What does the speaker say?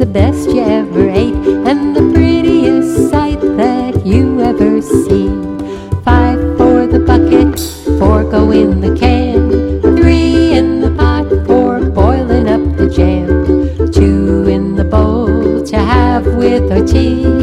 best you ever ate and the prettiest sight that you ever seen. 5 for the bucket, 4 go in the can, 3 in the pot for boiling up the jam, 2 in the bowl to have with our tea,